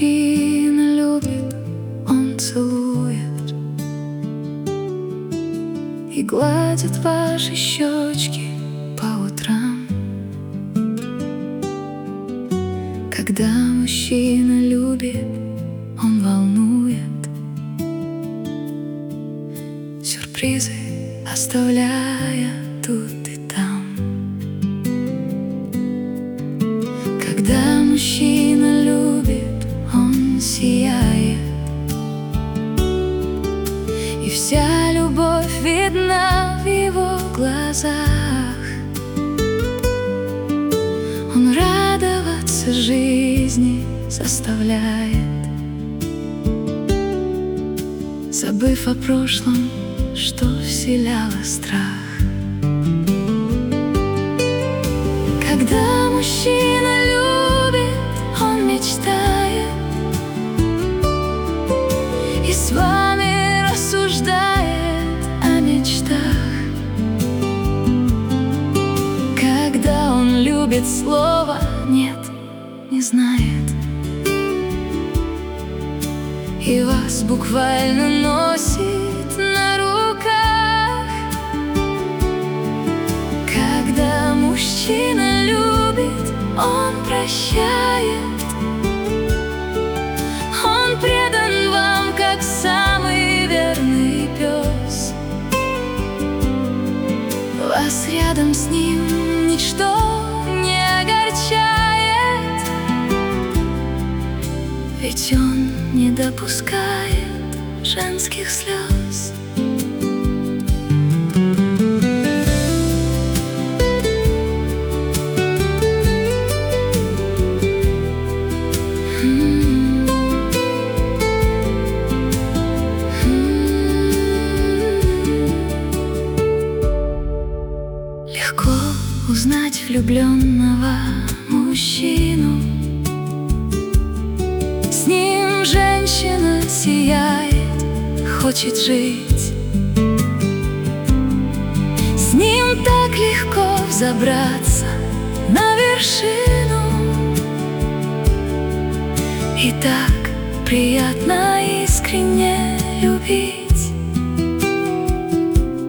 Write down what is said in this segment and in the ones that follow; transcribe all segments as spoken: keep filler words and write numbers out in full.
мужчина любит, он целует и гладит ваши щечки по утрам. Когда мужчина любит, он волнует, сюрпризы оставляя тут и там. Когда мужчина любит, он сияет, и вся любовь видна в его глазах. Он радоваться жизни заставляет, забыв о прошлом, что вселяло страх. Когда мужчина любит, он мечтает и с вами рассуждает о мечтах. Когда он любит, слова «нет» не знает, и вас буквально носит на руках. Когда мужчина любит, он прощает, он предан вам, как самый верный пес. Вас рядом с ним ничто не огорчает, ведь он не допускает женских слез. Легко узнать влюбленного мужчину. С ним женщина сияет, хочет жить. С ним так легко взобраться на вершину, и так приятно искренне любить.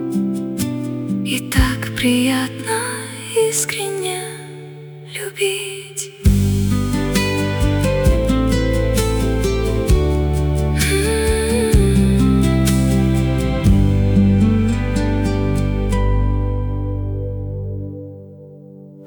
И так приятно искренне любить.